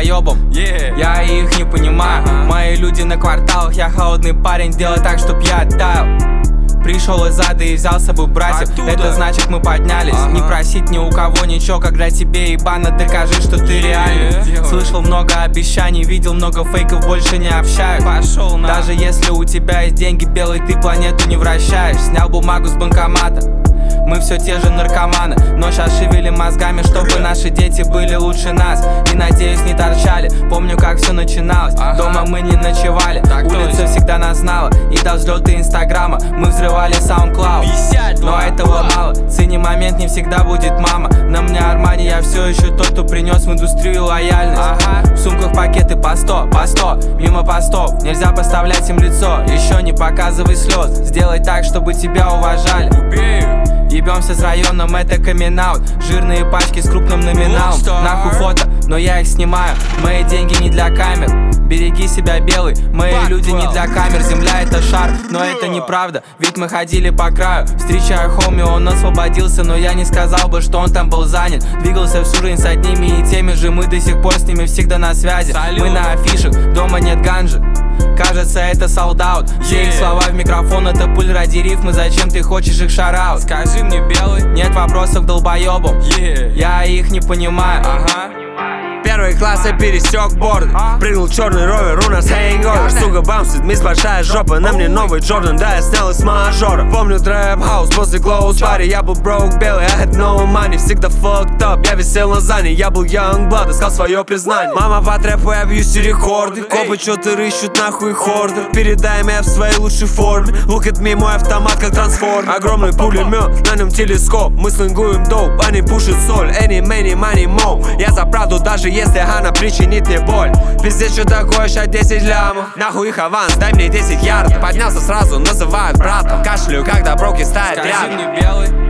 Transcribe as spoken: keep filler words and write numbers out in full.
долбоебам. yeah. Я их не понимаю. uh-huh. Мои люди на кварталах, я холодный парень, делай так, чтоб я оттаял. Пришел из ада и взял с собой братьев. Оттуда. Это значит мы поднялись. ага. Не просить ни у кого ничего, когда тебе ебано, докажи, что ты реальный. yeah. Слышал много обещаний, видел много фейков, больше не общаюсь. Пошел на. Даже если у тебя есть деньги, белый, ты планету не вращаешь. Снял бумагу с банкомата. Мы все те же наркоманы, но щас шевелим мозгами, чтобы наши дети были лучше нас. И надеюсь не торчали. Помню, как все начиналось. ага. Дома мы не ночевали. Так улица точно. Всегда нас знала. И до взлета инстаграма мы взрывали SoundCloud. Но этого мало, цени момент, не всегда будет мама. На мне Армани, я все еще тот, кто принес в индустрию лояльность. ага. В сумках пакеты по сто, по сто, мимо постов. Нельзя поставлять им лицо, еще не показывай слез. Сделай так, чтобы тебя уважали. Ебемся с районом, это камин-аут. Жирные пачки с крупным номиналом. Нахуй фото, но я их снимаю. Мои деньги не для камер. Береги себя, белый. Мои люди не для камер. Земля это шар, но это неправда. Ведь мы ходили по краю. Встречаю хоми, он освободился, но я не сказал бы, что он там был занят. Двигался всю жизнь с одними и теми же. Мы до сих пор с ними всегда на связи. Мы на афишах, дома нет ганжи. Кажется, это солдат. Все их слова в микрофон, это пуль ради рифмы. Зачем ты хочешь их шараут? Скажи мне, белый. Нет вопросов к долбоебам. yeah. Я их не понимаю. ага. Первый класс я пересек бордер. Прыгнул черный ровер, у нас хэнговер. Сука бамсит, мисс большая жопа. На мне новый Джордан, да, я снял из мажора. Помню трэп хаус после close party. Я был broke белый, I had no money. Всегда fucked up, я висел на зане. Я был young blood, искал свое признание. Мама по трэпу, я бью все рекорды. Копы что-то рыщут, нахуй хордер. Передай меня в своей лучшей форме. Look at me, мой автомат как трансформер. Огромный пулемет, на нем телескоп. Мы слингуем доп, они пушат соль. Any, many, money, mo. Я за правду, даже если она причинит мне боль. Пиздец, что такое, ща десять лямов. Нахуй их аванс, дай мне десять ярдов. Поднялся сразу, называют братом. Кашляю, когда броки ставят рядом. Скажи мне, белый.